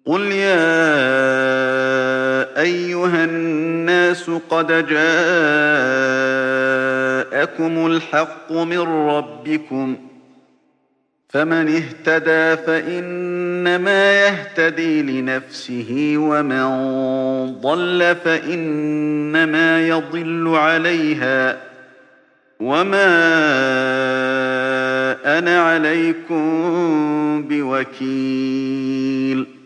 قُلْ يَا أَيُّهَا النَّاسُ قَدْ جَاءَكُمُ الْحَقُّ مِن رَّبِّكُمْ ۖ فَمَنِ اهْتَدَىٰ فَإِنَّمَا يَهْتَدِي لِنَفْسِهِ ۖ وَمَن ضَلَّ فَإِنَّمَا يَضِلُّ عَلَيْهَا ۖ وَمَا أَنَا عَلَيْكُم بِوَكِيلٍ